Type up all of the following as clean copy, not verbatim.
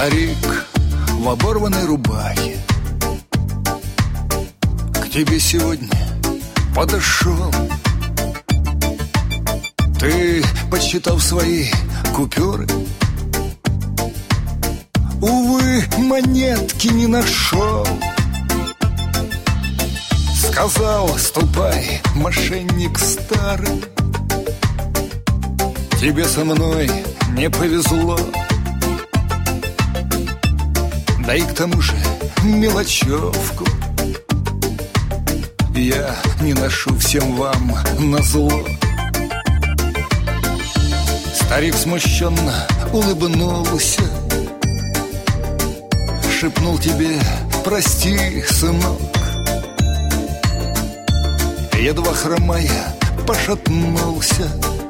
Старик в оборванной рубахе к тебе сегодня подошел. Ты, подсчитав свои купюры, увы, монетки не нашел. Сказал: ступай, мошенник старый, тебе со мной не повезло. Да и к тому же мелочевку я не ношу всем вам назло. Старик смущенно улыбнулся, шепнул тебе: прости, сынок. Едва хромая пошатнулся,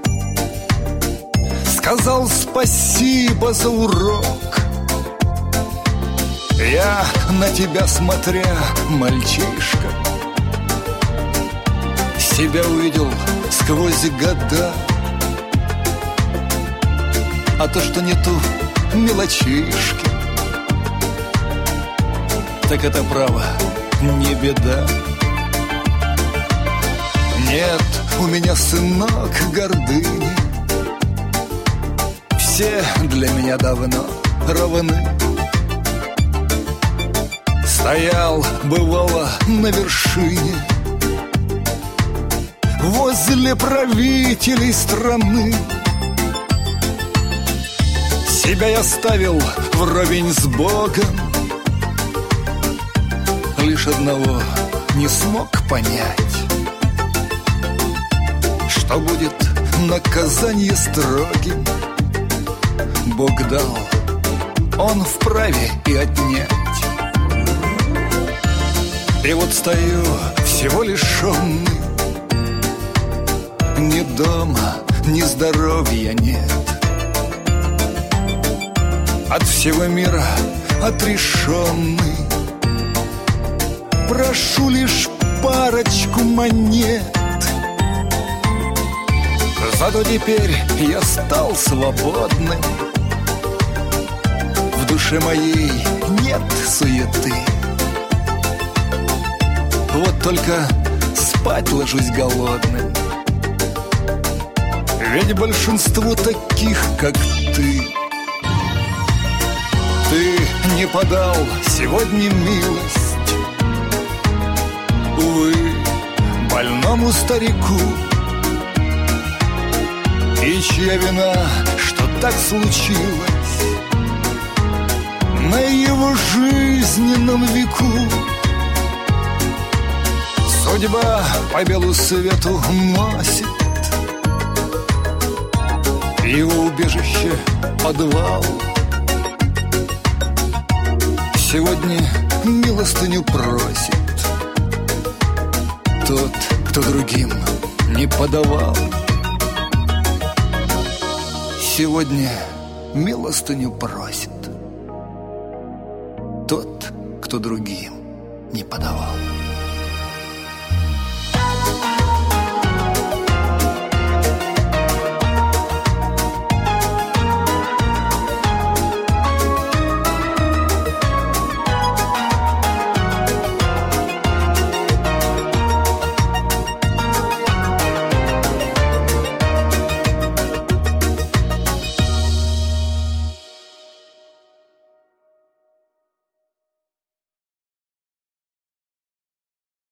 сказал: спасибо за урок. Я на тебя смотря, мальчишка, себя увидел сквозь года. А то, что нету мелочишки, так это право не беда. Нет у меня, сынок, гордыни, все для меня давно равны. Стоял, бывало, на вершине, возле правителей страны. Себя я ставил вровень с Богом, лишь одного не смог понять, что будет наказание строгим. Бог дал, Он вправе и отнять. И вот стою всего лишенный, ни дома, ни здоровья нет. От всего мира отрешенный, прошу лишь парочку монет. Зато теперь я стал свободным, в душе моей нет суеты. Вот только спать ложусь голодным, ведь большинство таких, как ты. Ты не подал сегодня милость, увы, больному старику. И чья вина, что так случилось на его жизненном веку? Судьба по белу свету носит его убежище подвал. Сегодня милостыню просит тот, кто другим не подавал. Сегодня милостыню просит тот, кто другим не подавал.